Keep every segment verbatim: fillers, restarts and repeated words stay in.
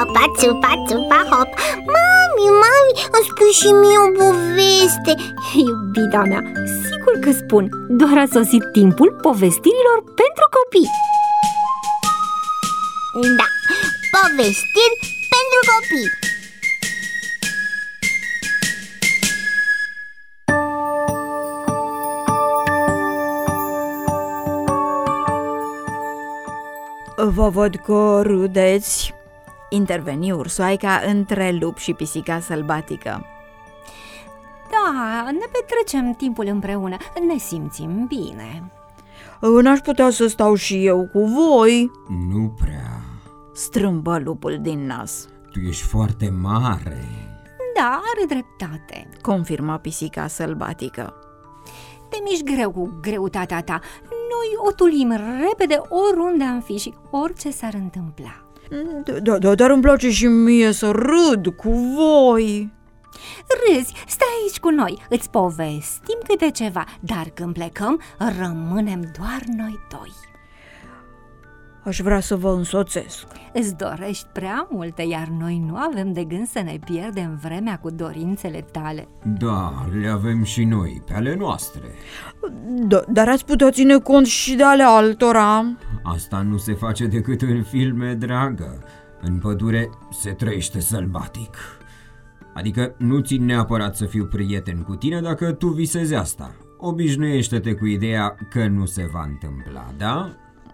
țupa, țupa, țupa, hop. Mami, mami, îmi spui și mie o poveste. Iubita mea, sigur că spun. Doar a sosit timpul povestirilor pentru copii. Da, povestiri pentru copii. Vă văd că râdeți, interveni Ursoaica între lup și pisica sălbatică. Da, ne petrecem timpul împreună, ne simțim bine. N-aș putea să stau și eu cu voi? Nu prea. Strâmbă lupul din nas. Tu ești foarte mare. Da, are dreptate, confirmă pisica sălbatică. te miști greu cu greutatea ta. Noi o tulim repede oriunde am fi și orice s-ar întâmpla. Da, da, dar îmi place și mie să râd cu voi. Râzi, stai aici cu noi, îți povestim câte ceva, dar când plecăm, rămânem doar noi doi. Aș vrea să vă însoțesc. Îți dorești prea multe, iar noi nu avem de gând să ne pierdem vremea cu dorințele tale. Da, le avem și noi, pe ale noastre. Da, dar ați putea ține cont și de ale altora. Asta nu se face decât în filme, dragă. În pădure se trăiește sălbatic. Adică nu țin neapărat să fiu prieten cu tine dacă tu visezi asta. Obișnuiește-te cu ideea că nu se va întâmpla, da?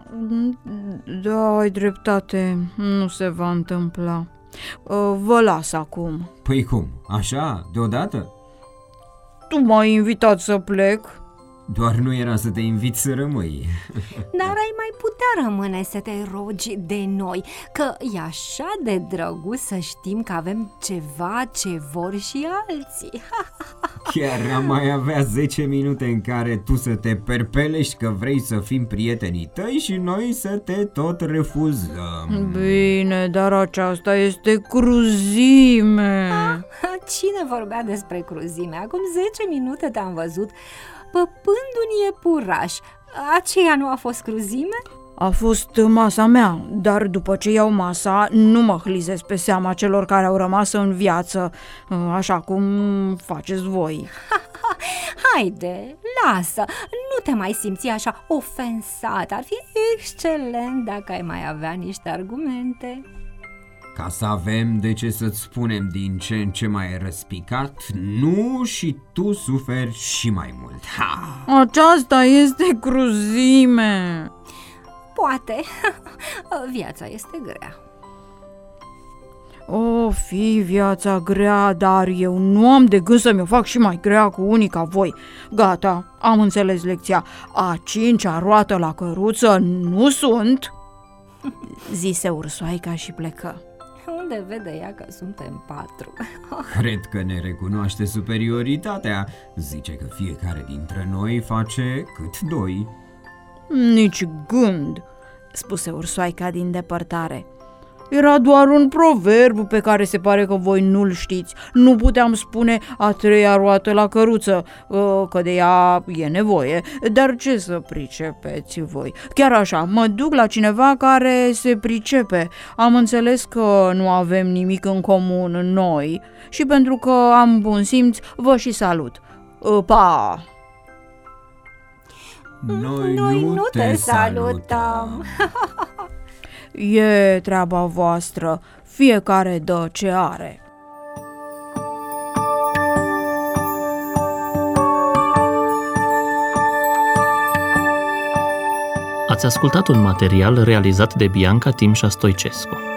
Da, ai dreptate, nu se va întâmpla. Vă las acum. Păi cum, așa, deodată? Tu m-ai invitat să plec. Doar nu era să te invit să rămâi. Dar ai mai putea rămâne să te rogi de noi, că e așa de drăguț să știm că avem ceva ce vor și alții. Chiar am mai avea zece minute în care tu să te perpelești că vrei să fim prietenii tăi și noi să te tot refuzăm. Bine, dar aceasta este cruzime. Cine vorbea despre cruzime? Acum zece minute te-am văzut păpând un iepuraș. Aceea nu a fost cruzime? A fost masa mea, dar după ce iau masa, nu mă hlizesc pe seama celor care au rămas în viață, așa cum faceți voi. Haide, lasă, nu te mai simți așa ofensat. Ar fi excelent dacă ai mai avea niște argumente. Ca să avem de ce să-ți spunem din ce în ce mai răspicat, nu, și tu suferi și mai mult. Ha! Aceasta este cruzime. Poate, viața este grea. O fi viața grea, dar eu nu am de gând să mi-o fac și mai grea cu unii ca voi. Gata, am înțeles lecția. A cincea roată la căruță nu sunt, zise Ursoaica și plecă. Unde vede ea că suntem patru? Cred că ne recunoaște superioritatea. Zice că fiecare dintre noi face cât doi. Nici gând, spuse Ursoaica din depărtare. Era doar un proverb pe care se pare că voi nu-l știți. Nu puteam spune a treia roată la căruță, că de ea e nevoie. Dar ce să pricepeți voi? Chiar așa, mă duc la cineva care se pricepe. Am înțeles că nu avem nimic în comun noi și pentru că am bun simț, vă și salut. Pa! Noi, Noi nu, nu te, te salutăm. salutăm. E treaba voastră, fiecare dă ce are. Ați ascultat un material realizat de Bianca Timșa Stoicescu.